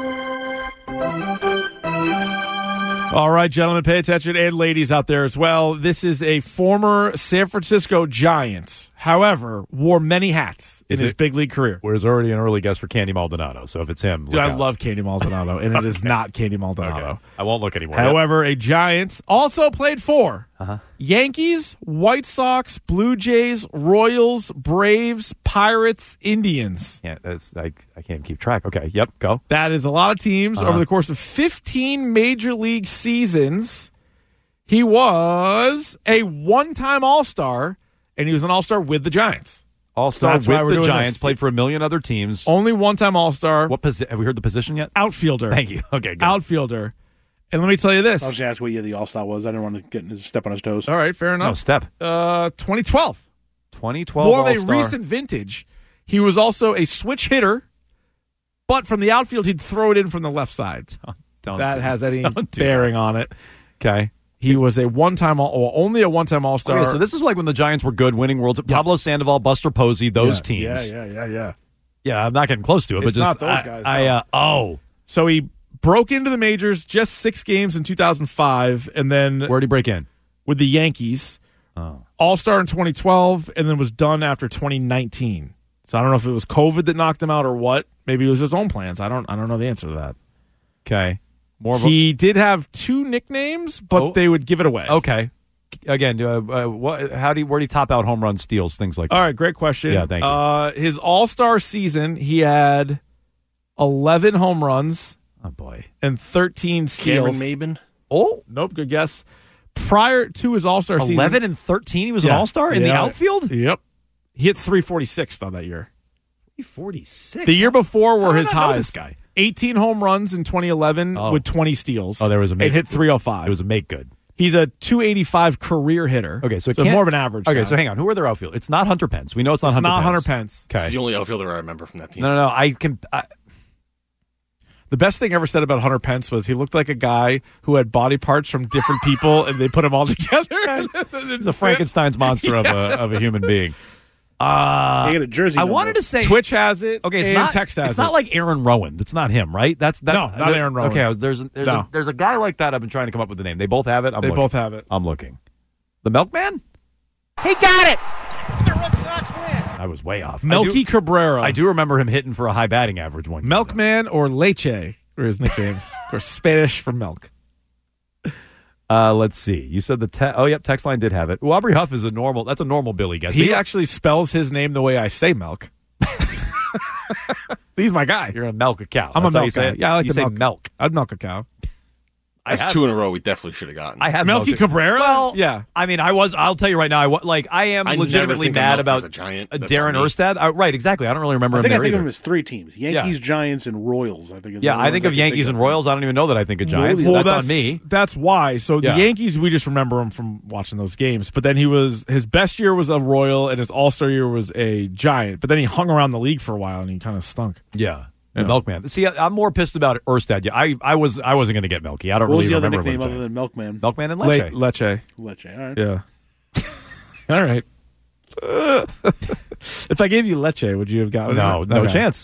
Speaker 5: All right, gentlemen, pay attention, and ladies out there as well. This is a former San Francisco Giant, however, wore many hats in
Speaker 6: Is
Speaker 5: his
Speaker 6: it-
Speaker 5: big league career.
Speaker 6: There's already an early guess for Candy Maldonado, so if it's him,
Speaker 5: Dude,
Speaker 6: look
Speaker 5: I
Speaker 6: out.
Speaker 5: love Candy Maldonado, and it is not Candy Maldonado.
Speaker 6: Okay. I won't look anymore.
Speaker 5: However, a Giant also played for
Speaker 6: Uh-huh.
Speaker 5: Yankees, White Sox, Blue Jays, Royals, Braves, Pirates, Indians.
Speaker 6: Yeah, that's, I, I can't keep track. Okay, yep, go.
Speaker 5: That is a lot of teams
Speaker 6: Uh-huh.
Speaker 5: over the course of fifteen major league seasons. He was a one-time All-Star, and he was an All-Star with the Giants.
Speaker 6: All-Star
Speaker 5: That's why
Speaker 6: with
Speaker 5: we're
Speaker 6: the
Speaker 5: doing
Speaker 6: Giants,
Speaker 5: this.
Speaker 6: played for a million other teams.
Speaker 5: Only one-time All-Star.
Speaker 6: What posi- Have we heard the position yet?
Speaker 5: Outfielder.
Speaker 6: Thank you. Okay, good.
Speaker 5: Outfielder. And let me tell you this.
Speaker 10: I was going to ask what year the All Star was. I didn't want to get his step on his toes.
Speaker 5: All right, fair enough.
Speaker 6: No, step.
Speaker 5: Uh, twenty twelve.
Speaker 6: twenty twelve
Speaker 5: More of a
Speaker 6: All-Star.
Speaker 5: recent vintage. He was also a switch hitter, but from the outfield, he'd throw it in from the left side.
Speaker 6: Don't
Speaker 5: that
Speaker 6: do-
Speaker 5: has any
Speaker 6: don't do
Speaker 5: bearing on it.
Speaker 6: Okay.
Speaker 5: He was a one-time, all, well, only a one-time All-Star.
Speaker 6: Okay, so this is like when the Giants were good, winning Worlds. Pablo Sandoval, Buster Posey, those
Speaker 5: yeah,
Speaker 6: teams.
Speaker 5: Yeah, yeah, yeah, yeah.
Speaker 6: Yeah, I'm not getting close to it, but
Speaker 5: It's
Speaker 6: just
Speaker 5: not those
Speaker 6: I,
Speaker 5: guys,
Speaker 6: I
Speaker 5: no.
Speaker 6: uh, oh,
Speaker 5: So he broke into the majors just six games in two thousand five, and then
Speaker 6: where'd he break in?
Speaker 5: with the Yankees.
Speaker 6: Oh.
Speaker 5: All-Star in twenty twelve, and then was done after twenty nineteen. So I don't know if it was COVID that knocked him out or what. Maybe it was his own plans. I don't. I don't know the answer to that.
Speaker 6: Okay. More of
Speaker 5: He did have two nicknames, but
Speaker 6: Oh.
Speaker 5: they would give it away.
Speaker 6: a okay. Again, uh, uh, what? How do you, where do you top out home run steals, things like that?
Speaker 5: All right, great question.
Speaker 6: Yeah, thank you.
Speaker 5: Uh, his All-Star season, he had eleven home runs
Speaker 6: Oh boy.
Speaker 5: and thirteen
Speaker 8: Cameron
Speaker 5: steals.
Speaker 8: Maben.
Speaker 6: Oh,
Speaker 5: Nope, good guess. Prior to his All-Star season,
Speaker 6: eleven and thirteen. He was an
Speaker 5: Yeah.
Speaker 6: All Star in the
Speaker 5: Yeah.
Speaker 6: outfield.
Speaker 5: Yep, he hit three forty-six though that year.
Speaker 6: forty-six.
Speaker 5: The year before were
Speaker 6: How did
Speaker 5: his
Speaker 6: I not know
Speaker 5: highs.
Speaker 6: this guy?
Speaker 5: eighteen home runs in twenty eleven
Speaker 6: Oh.
Speaker 5: with twenty steals.
Speaker 6: Oh, there was a make-
Speaker 5: and hit three oh five.
Speaker 6: It was a make good.
Speaker 5: He's a two eighty-five career hitter.
Speaker 6: Okay, so, it
Speaker 5: so
Speaker 6: can't-
Speaker 5: more of an average.
Speaker 6: Okay,
Speaker 5: guy.
Speaker 6: so hang on. Who are their outfield? It's not Hunter Pence. We know it's not
Speaker 5: It's
Speaker 6: Hunter
Speaker 5: not
Speaker 6: Pence.
Speaker 5: Hunter Pence.
Speaker 8: He's
Speaker 6: Okay.
Speaker 8: the only outfielder I remember from that team.
Speaker 6: No, no, no. I can. I,
Speaker 5: The best thing ever said about Hunter Pence was he looked like a guy who had body parts from different people, and they put them all together.
Speaker 6: He's a Frankenstein's monster of a of a human being. Uh,
Speaker 10: They get a jersey
Speaker 6: I
Speaker 10: number.
Speaker 6: wanted to say
Speaker 5: Twitch has it.
Speaker 6: Okay, it's
Speaker 5: and
Speaker 6: not.
Speaker 5: Text has
Speaker 6: it's
Speaker 5: it.
Speaker 6: not like Aaron Rowan. That's not him, right? That's that.
Speaker 5: No, not Aaron Rowan.
Speaker 6: Okay, I was- there's there's
Speaker 5: No.
Speaker 6: a, there's a guy like that. I've been trying to come up with the name. They both have it. I'm
Speaker 5: They
Speaker 6: looking.
Speaker 5: both have it.
Speaker 6: I'm looking. The Milkman.
Speaker 14: He got it. The Red Sox win.
Speaker 6: I was way off.
Speaker 5: Melky
Speaker 6: I do,
Speaker 5: Cabrera.
Speaker 6: I do remember him hitting for a high batting average one. year, though.
Speaker 5: Milkman or Leche were his nicknames. Of course, Spanish for milk.
Speaker 6: Uh, let's see. You said the te- oh yep, text line did have it. Well, Aubrey Huff is a normal. That's a normal Billy guess.
Speaker 5: He
Speaker 6: But
Speaker 5: actually spells his name the way I say milk. He's my guy.
Speaker 6: You're gonna milk a cow.
Speaker 5: I'm
Speaker 6: That's
Speaker 5: a
Speaker 6: how you
Speaker 5: milk
Speaker 6: say
Speaker 5: guy.
Speaker 6: it?
Speaker 5: Yeah, I like
Speaker 6: you
Speaker 5: to
Speaker 6: say
Speaker 5: milk.
Speaker 6: milk.
Speaker 5: I'd milk a cow.
Speaker 8: That's
Speaker 6: have-
Speaker 8: two in a row we definitely should have gotten.
Speaker 6: I have
Speaker 5: Melky
Speaker 6: milked it.
Speaker 5: Cabrera?
Speaker 6: Well,
Speaker 5: Yeah.
Speaker 6: I mean, I was. I'll tell you right now. I wa- like. I am
Speaker 8: I never
Speaker 6: legitimately
Speaker 8: think of
Speaker 6: mad
Speaker 8: Milk
Speaker 6: about
Speaker 8: as a Giant.
Speaker 6: uh,
Speaker 8: That's
Speaker 6: Darren
Speaker 8: on me.
Speaker 6: Erstad. I, right, exactly. I don't really remember
Speaker 10: I
Speaker 6: him
Speaker 10: think I
Speaker 6: there
Speaker 10: think of
Speaker 6: either.
Speaker 10: him as three teams: Yankees, Giants, and Royals. I think. are the
Speaker 6: Yeah,
Speaker 10: only
Speaker 6: I
Speaker 10: ones
Speaker 6: think of
Speaker 10: can
Speaker 6: Yankees and
Speaker 10: of.
Speaker 6: Royals. I don't even know that I think of Giants.
Speaker 10: Well,
Speaker 6: that's,
Speaker 5: that's
Speaker 6: on me.
Speaker 5: That's why. So
Speaker 6: Yeah.
Speaker 5: the Yankees, we just remember him from watching those games. But then he was his best year was a Royal, and his All Star year was a Giant. But then he hung around the league for a while, and he kind of stunk.
Speaker 6: Yeah. The
Speaker 5: Yeah.
Speaker 6: Milkman. See, I, I'm more pissed about Erstad. Yeah, I, I was I wasn't going to get Milky. I don't
Speaker 10: What was
Speaker 6: really
Speaker 10: the other
Speaker 6: remember him
Speaker 10: nickname
Speaker 6: with
Speaker 10: other
Speaker 6: the
Speaker 10: than Milkman?
Speaker 6: Milkman and Leche.
Speaker 5: Le- Leche.
Speaker 10: Leche. All right.
Speaker 5: Yeah. All right. If I gave you Leche, would you have gotten
Speaker 6: No,
Speaker 5: it?
Speaker 6: no
Speaker 5: Okay.
Speaker 6: chance.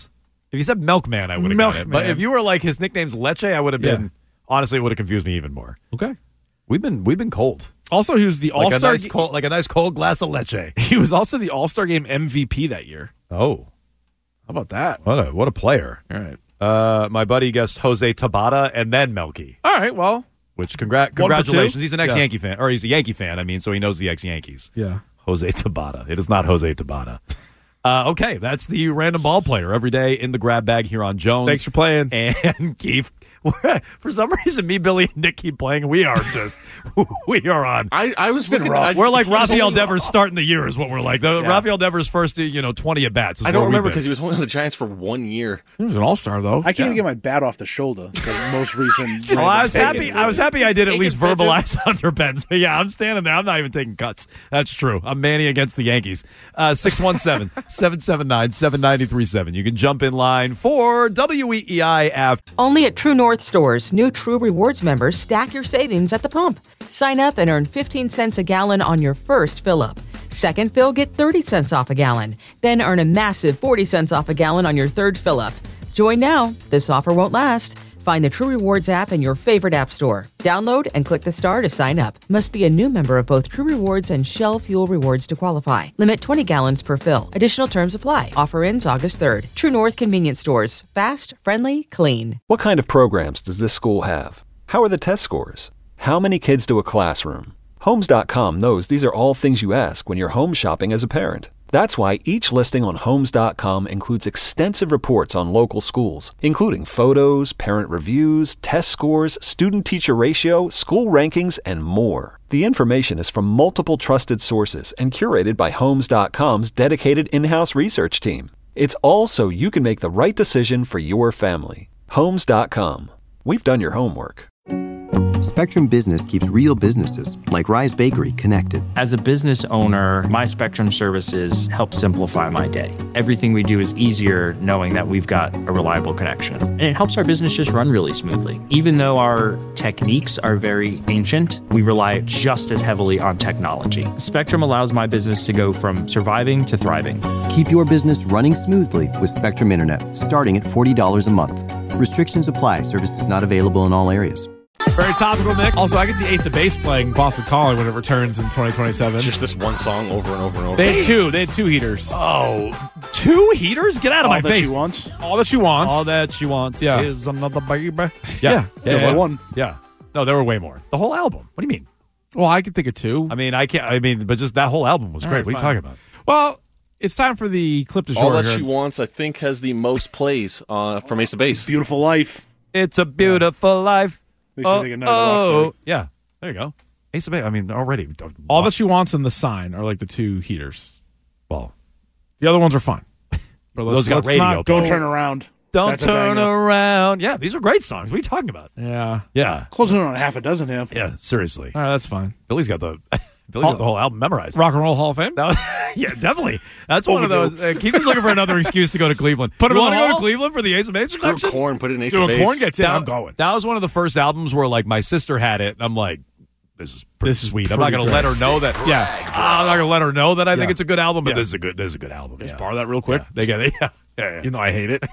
Speaker 6: If you said Milkman, I would have got it. But
Speaker 5: Milkman.
Speaker 6: if you were like his nickname's Leche, I would have been.
Speaker 5: Yeah.
Speaker 6: Honestly, it would have confused me even more.
Speaker 5: Okay.
Speaker 6: We've been we've been cold.
Speaker 5: Also, he was the
Speaker 6: Like a
Speaker 5: All-Star
Speaker 6: nice cold, like a nice cold glass of leche.
Speaker 5: He was also the All-Star Game M V P that year.
Speaker 6: Oh,
Speaker 5: how about that?
Speaker 6: What a what a player!
Speaker 5: All right.
Speaker 6: Uh, my buddy guessed Jose Tabata and then Melky.
Speaker 5: All right. Well,
Speaker 6: which congrat
Speaker 5: One for
Speaker 6: congratulations.
Speaker 5: two?
Speaker 6: He's an ex-Yankee fan, or he's a Yankee fan. I mean, so he knows the ex-Yankees.
Speaker 5: Yeah.
Speaker 6: Jose Tabata. It is not Jose Tabata. Uh, okay, that's the random ball player every day in the grab bag here on Jones.
Speaker 5: Thanks for playing.
Speaker 6: And Keith. For some reason, me, Billy, and Nick keep playing. We are just, we are on.
Speaker 8: I, I was looking. I,
Speaker 6: we're like
Speaker 8: he was
Speaker 6: Rafael
Speaker 8: only-
Speaker 6: Devers starting the year is what we're like. The,
Speaker 8: Yeah.
Speaker 6: Rafael Devers' first, you know, twenty at bats.
Speaker 8: I don't remember because he was only on the Giants for one year.
Speaker 5: He was an All-Star though.
Speaker 10: I can't even get my bat off the shoulder. The most recent.
Speaker 6: Well, I was happy.
Speaker 10: Taken.
Speaker 6: I was happy I did at
Speaker 8: Take
Speaker 6: least
Speaker 8: it, Pedro.
Speaker 6: verbalize Hunter Pence. But yeah, I'm standing there. I'm not even taking cuts. That's true. I'm Manny against the Yankees. Uh, six one seven, seven seven nine, seven nine three seven. You can jump in line for W E E I after.
Speaker 1: Only at True North stores, new True Rewards members stack your savings at the pump. Sign up and earn fifteen cents a gallon on your first fill up. Second fill, get thirty cents off a gallon. Then earn a massive forty cents off a gallon on your third fill up. Join now. This offer won't last. Find the True Rewards app in your favorite app store. Download and click the star to sign up. Must be a new member of both True Rewards and Shell Fuel Rewards to qualify. Limit twenty gallons per fill. Additional terms apply. Offer ends August third. True North Convenience Stores. Fast, friendly, clean.
Speaker 2: What kind of programs does this school have? How are the test scores? How many kids do a classroom? Homes dot com knows these are all things you ask when you're home shopping as a parent. That's why each listing on Homes dot com includes extensive reports on local schools, including photos, parent reviews, test scores, student-teacher ratio, school rankings, and more. The information is from multiple trusted sources and curated by Homes dot com's dedicated in-house research team. It's all so you can make the right decision for your family. Homes dot com. We've done your homework.
Speaker 3: Spectrum Business keeps real businesses, like Rise Bakery, connected.
Speaker 4: As a business owner, my Spectrum services help simplify my day. Everything we do is easier knowing that we've got a reliable connection. And it helps our business just run really smoothly. Even though our techniques are very ancient, we rely just as heavily on technology. Spectrum allows my business to go from surviving to thriving.
Speaker 3: Keep your business running smoothly with Spectrum Internet, starting at forty dollars a month. Restrictions apply. Services not available in all areas.
Speaker 5: Very topical, Nick. Also, I can see Ace of Base playing Boston Calling when it returns in twenty twenty-seven.
Speaker 8: Just this one song over and over and over.
Speaker 5: They had two. They had two heaters.
Speaker 6: Oh, two heaters? Get out of
Speaker 10: All
Speaker 6: my
Speaker 10: that
Speaker 6: face.
Speaker 10: she wants.
Speaker 5: All that she wants.
Speaker 6: All that she wants
Speaker 5: Yeah.
Speaker 6: is another baby. Yeah.
Speaker 5: Yeah.
Speaker 10: There's only one.
Speaker 6: Yeah. No, there were way more. The whole album. What do you mean?
Speaker 5: Well, I could think of two.
Speaker 6: I mean, I can't. I mean, but just that whole album was
Speaker 5: All
Speaker 6: great.
Speaker 5: right,
Speaker 6: what are you
Speaker 5: fine.
Speaker 6: talking about?
Speaker 5: Well, it's time for the clip de jour.
Speaker 8: All That
Speaker 5: here.
Speaker 8: She Wants, I think, has the most plays uh, from Ace of Base.
Speaker 10: Beautiful life.
Speaker 6: It's a beautiful life.
Speaker 10: Makes me
Speaker 6: Oh,
Speaker 10: think of Night of the Rock
Speaker 6: oh.
Speaker 10: Story.
Speaker 6: Yeah. There you go. Ace of Base. I mean, already.
Speaker 5: All that she wants and the sign are like the two heaters.
Speaker 6: Well,
Speaker 5: the other ones are fine. But
Speaker 6: Those got
Speaker 5: let's
Speaker 6: radio
Speaker 5: not
Speaker 10: Don't
Speaker 5: go-
Speaker 10: turn around.
Speaker 6: Don't
Speaker 10: That's a
Speaker 6: turn
Speaker 10: banger.
Speaker 6: around. Yeah, these are great songs. What are you talking about?
Speaker 5: Yeah.
Speaker 6: Yeah.
Speaker 10: Closing in on half a dozen here.
Speaker 6: Yeah, seriously.
Speaker 5: All right, that's fine.
Speaker 6: Billy's got the Billy's got the whole album memorized.
Speaker 5: Rock and Roll Hall of Fame?
Speaker 6: That was- yeah, definitely. That's one of those. Uh, keep just looking for another excuse to go to Cleveland.
Speaker 5: Put him
Speaker 6: you
Speaker 5: in
Speaker 6: want
Speaker 5: the
Speaker 6: to go to
Speaker 5: hall?
Speaker 6: Cleveland for the Ace of Base
Speaker 8: Screw
Speaker 6: section?
Speaker 8: Korn, put it in Ace
Speaker 5: Dude,
Speaker 8: of
Speaker 5: when
Speaker 8: Base.
Speaker 5: Korn gets in,
Speaker 6: That-
Speaker 5: I'm going.
Speaker 6: That was one of the first albums where like my sister had it, and I'm like, this is pretty
Speaker 5: This is
Speaker 6: sweet. I'm not
Speaker 5: pretty
Speaker 6: going to let her
Speaker 5: great.
Speaker 6: know that.
Speaker 5: Yeah.
Speaker 6: I'm not going to let her know that I think
Speaker 5: Yeah.
Speaker 6: it's a good album, but
Speaker 5: Yeah.
Speaker 6: this is a good. This is a good album.
Speaker 5: Just
Speaker 6: Yeah.
Speaker 5: borrow that real quick.
Speaker 6: Yeah. They get it. Yeah. Yeah, yeah.
Speaker 5: Even though I hate it.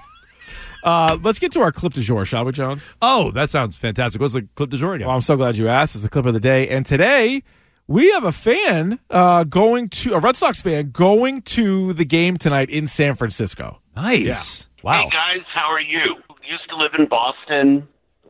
Speaker 5: Uh, let's get to our clip de jour, shall we, Jones?
Speaker 6: Oh, that sounds fantastic. What's the clip de jour again?
Speaker 5: Well, I'm so glad you asked. It's the clip of the day. And today, we have a fan uh, going to, a Red Sox fan, going to the game tonight in San Francisco.
Speaker 6: Nice. Wow.
Speaker 15: Hey guys, how are you? Used to live in Boston.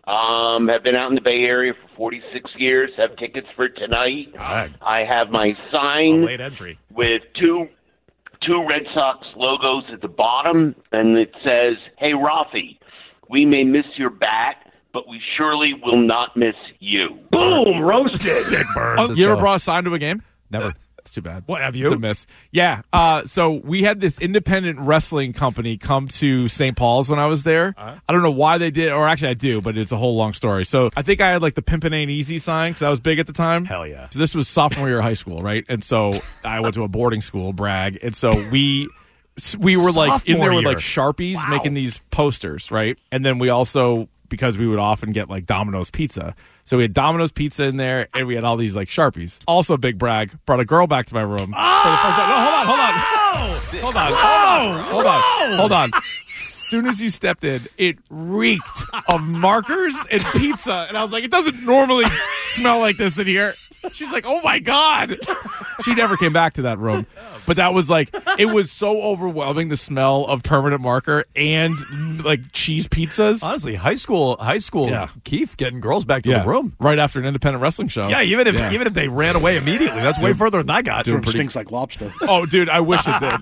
Speaker 15: Um, have been out in the Bay Area for forty-six years. Have tickets for tonight.
Speaker 6: right.
Speaker 15: I have my
Speaker 6: A
Speaker 15: sign
Speaker 6: late entry.
Speaker 15: with two two Red Sox logos at the bottom, and it says, "Hey Rafi, we may miss your bat, but we surely will not miss you." Boom, roasted.
Speaker 6: Sick burn.
Speaker 5: Oh, you ever brought a sign to a game?
Speaker 6: Never.
Speaker 5: That's too bad.
Speaker 6: What have you?
Speaker 5: It's a miss. Yeah. Uh, so we had this independent wrestling company come to Saint Paul's when I was there.
Speaker 6: Uh-huh.
Speaker 5: I don't know why they did, or actually I do, but it's a whole long story. So I think I had like the Pimpin' Ain't Easy sign because I was big at the time.
Speaker 6: Hell yeah.
Speaker 5: So this was sophomore year of high school, right? And so I went to a boarding school, brag. And so we we were like in there
Speaker 6: Sophomore
Speaker 5: with like
Speaker 6: year.
Speaker 5: Sharpies
Speaker 6: Wow.
Speaker 5: making these posters, right? And then we also, because we would often get like Domino's pizza. So we had Domino's pizza in there, and we had all these like Sharpies. Also, big brag, brought a girl back to my room. For the first time. No, hold on, hold on. Hold on, hold on, hold on, hold on. soon as you stepped in, it reeked of markers and pizza. And I was like, it doesn't normally smell like this in here. She's like, oh, my God. She never came back to that room. But that was like, it was so overwhelming, the smell of permanent marker and like cheese pizzas.
Speaker 6: Honestly, high school, high school,
Speaker 5: Yeah.
Speaker 6: Keith getting girls back to
Speaker 5: Yeah.
Speaker 6: the room.
Speaker 5: Right after an independent wrestling show.
Speaker 6: Yeah, even if
Speaker 5: Yeah.
Speaker 6: even if they ran away immediately, that's way
Speaker 5: Dude,
Speaker 6: further than I got.
Speaker 10: Room stinks like lobster.
Speaker 5: Oh, dude, I wish it did.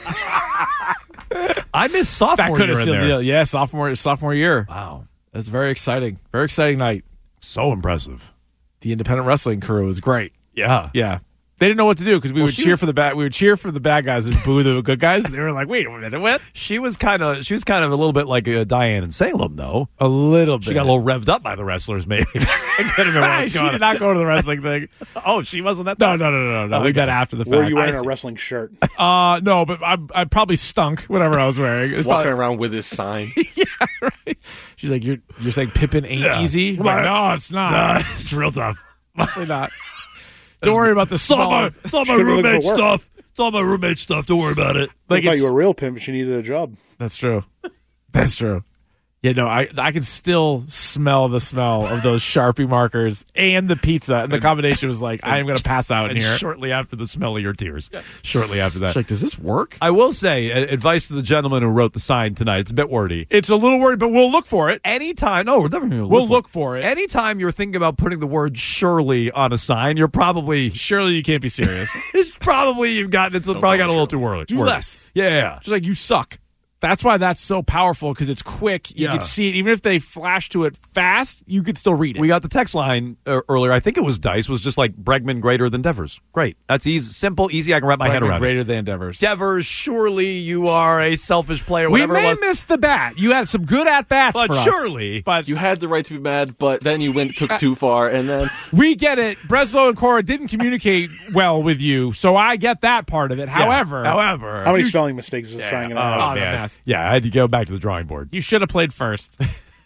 Speaker 6: I miss sophomore
Speaker 5: That could
Speaker 6: year
Speaker 5: have
Speaker 6: in
Speaker 5: sealed the
Speaker 6: there.
Speaker 5: deal. Yeah, sophomore sophomore year.
Speaker 6: Wow,
Speaker 5: that's very exciting. Very exciting night.
Speaker 6: So impressive.
Speaker 5: The independent wrestling crew was great.
Speaker 6: Yeah,
Speaker 5: yeah. They didn't know what to do because we
Speaker 6: Well,
Speaker 5: would
Speaker 6: she
Speaker 5: cheer
Speaker 6: was-
Speaker 5: for the bad. We would cheer for the bad guys and boo the good guys. They were like, "Wait a minute, what?"
Speaker 6: She was kind of she was kind of a little bit like uh, Diane in Salem, though.
Speaker 5: A little bit.
Speaker 6: She got a little revved up by the wrestlers, maybe. I couldn't remember what was
Speaker 5: She
Speaker 6: going
Speaker 5: did
Speaker 6: on.
Speaker 5: not go to the wrestling thing.
Speaker 6: Oh, she wasn't that.
Speaker 5: No, no, no, no, no.
Speaker 6: Oh,
Speaker 5: We
Speaker 6: okay.
Speaker 5: met after the fact.
Speaker 10: Were you wearing
Speaker 5: I
Speaker 10: a
Speaker 5: see.
Speaker 10: wrestling shirt?
Speaker 5: Uh, no, but I, I probably stunk whatever I was wearing. It's
Speaker 8: Walking
Speaker 5: probably-
Speaker 8: around with his sign.
Speaker 5: She's like, "You're you're saying Pippin ain't
Speaker 6: Yeah.
Speaker 5: easy?" I'm like, no, it's not.
Speaker 6: Nah, it's real tough.
Speaker 5: Definitely not. Don't worry about the
Speaker 6: It's all
Speaker 5: small.
Speaker 6: my, it's all my
Speaker 10: Should've looked
Speaker 6: roommate
Speaker 10: for work.
Speaker 6: stuff. It's all my roommate stuff. Don't worry about it.
Speaker 10: I
Speaker 5: Like
Speaker 10: thought
Speaker 5: it's-
Speaker 10: you were a real pimp. She needed a job.
Speaker 5: That's true. That's true. Yeah, no, I I can still smell the smell of those Sharpie markers and the pizza, and the combination was like, I am going to pass out in
Speaker 6: And
Speaker 5: here.
Speaker 6: shortly after the smell of your tears. Shortly after that.
Speaker 5: She's like, does this work?
Speaker 6: I will say, uh, advice to the gentleman who wrote the sign tonight. It's a bit wordy.
Speaker 5: It's a little wordy, but we'll look for it.
Speaker 6: Anytime, no, we're never going to
Speaker 5: We'll look for it.
Speaker 6: Anytime you're thinking about putting the word surely on a sign, you're probably,
Speaker 5: Surely you can't be serious.
Speaker 6: it's probably you've gotten, it's probably got a little too early.
Speaker 5: Do
Speaker 6: wordy.
Speaker 5: less.
Speaker 6: Yeah.
Speaker 5: She's like, you suck. That's why that's so powerful, because it's quick. You
Speaker 6: Yeah.
Speaker 5: can see it. Even if they flash to it fast, you could still read it.
Speaker 6: We got the text line uh, earlier. I think it was Dice, was just like Bregman greater than Devers. Great. That's easy, simple, easy. I can wrap my head
Speaker 5: Bregman
Speaker 6: around
Speaker 5: greater
Speaker 6: it.
Speaker 5: than Devers.
Speaker 6: Devers, surely you are a selfish player.
Speaker 5: We
Speaker 6: Whatever
Speaker 5: may
Speaker 6: it was.
Speaker 5: miss the bat. You had some good at bats,
Speaker 6: But
Speaker 5: for us.
Speaker 6: surely.
Speaker 5: But
Speaker 8: You had the right to be mad, but then you went took too far, and then
Speaker 5: we get it. Breslow and Cora didn't communicate well with you, so I get that part of it. However,
Speaker 6: However.
Speaker 10: How many spelling mistakes is this sign going to
Speaker 6: Oh,
Speaker 10: have?
Speaker 5: Oh,
Speaker 6: man.
Speaker 5: mess.
Speaker 6: Yeah, I had to go back to the drawing board.
Speaker 5: you should have played first,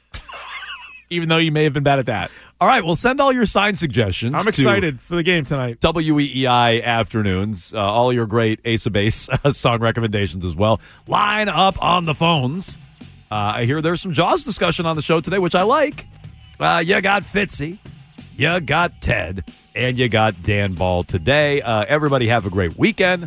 Speaker 5: even though you may have been bad at that.
Speaker 6: All right, well, send all your sign suggestions.
Speaker 5: I'm
Speaker 6: to
Speaker 5: excited for the game tonight.
Speaker 6: W E E I Afternoons. Uh, all your great Ace of Base uh, song recommendations as well. Line up on the phones. Uh, I hear there's some Jaws discussion on the show today, which I like. Uh, you got Fitzy, you got Ted, and you got Dan Ball today. Uh, everybody have a great weekend.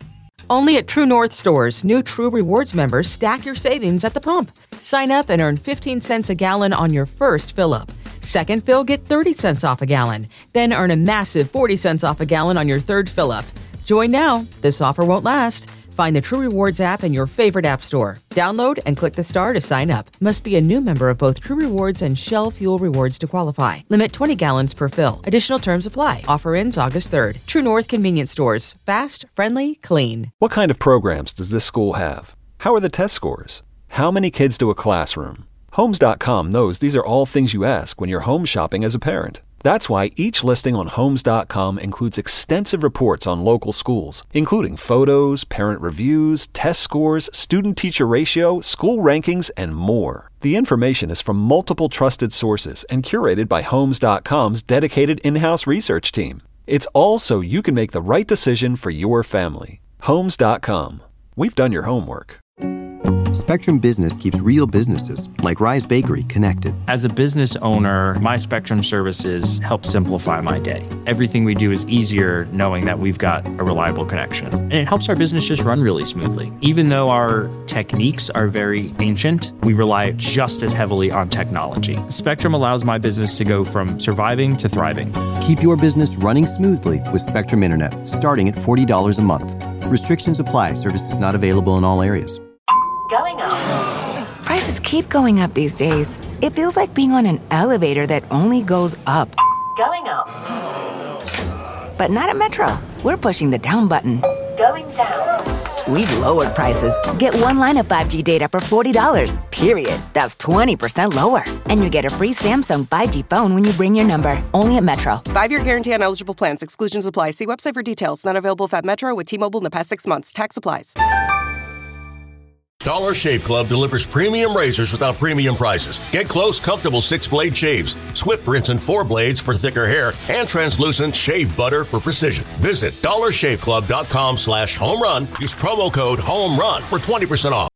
Speaker 1: Only at True North stores, new True Rewards members stack your savings at the pump. Sign up and earn fifteen cents a gallon on your first fill up. Second fill, get thirty cents off a gallon. Then earn a massive forty cents off a gallon on your third fill up. Join now. This offer won't last. Find the True Rewards app in your favorite app store. Download and click the star to sign up. Must be a new member of both True Rewards and Shell Fuel Rewards to qualify. Limit twenty gallons per fill. Additional terms apply. Offer ends August third. True North Convenience Stores. Fast, friendly, clean.
Speaker 2: What kind of programs does this school have? How are the test scores? How many kids do a classroom? Homes dot com knows these are all things you ask when you're home shopping as a parent. That's why each listing on Homes dot com includes extensive reports on local schools, including photos, parent reviews, test scores, student-teacher ratio, school rankings, and more. The information is from multiple trusted sources and curated by Homes dot com's dedicated in-house research team. It's all so you can make the right decision for your family. Homes dot com. We've done your homework.
Speaker 3: Spectrum Business keeps real businesses, like Rise Bakery, connected.
Speaker 4: As a business owner, my Spectrum services help simplify my day. Everything we do is easier knowing that we've got a reliable connection. And it helps our business just run really smoothly. Even though our techniques are very ancient, we rely just as heavily on technology. Spectrum allows my business to go from surviving to thriving.
Speaker 3: Keep your business running smoothly with Spectrum Internet, starting at forty dollars a month. Restrictions apply. Services not available in all areas.
Speaker 16: Going up. Prices keep going up these days. It feels like being on an elevator that only goes up. Going up. But not at Metro. We're pushing the down button. Going down. We've lowered prices. Get one line of five G data for forty dollars. Period. That's twenty percent lower. And you get a free Samsung five G phone when you bring your number. Only at Metro.
Speaker 17: Five-year guarantee on eligible plans. Exclusions apply. See website for details. Not available at Metro with T-Mobile in the past six months. Tax applies.
Speaker 18: Dollar Shave Club delivers premium razors without premium prices. Get close, comfortable six-blade shaves, swift rinse and four blades for thicker hair, and translucent shave butter for precision. Visit dollar shave club dot com slash home run. Use promo code HOME RUN for twenty percent off.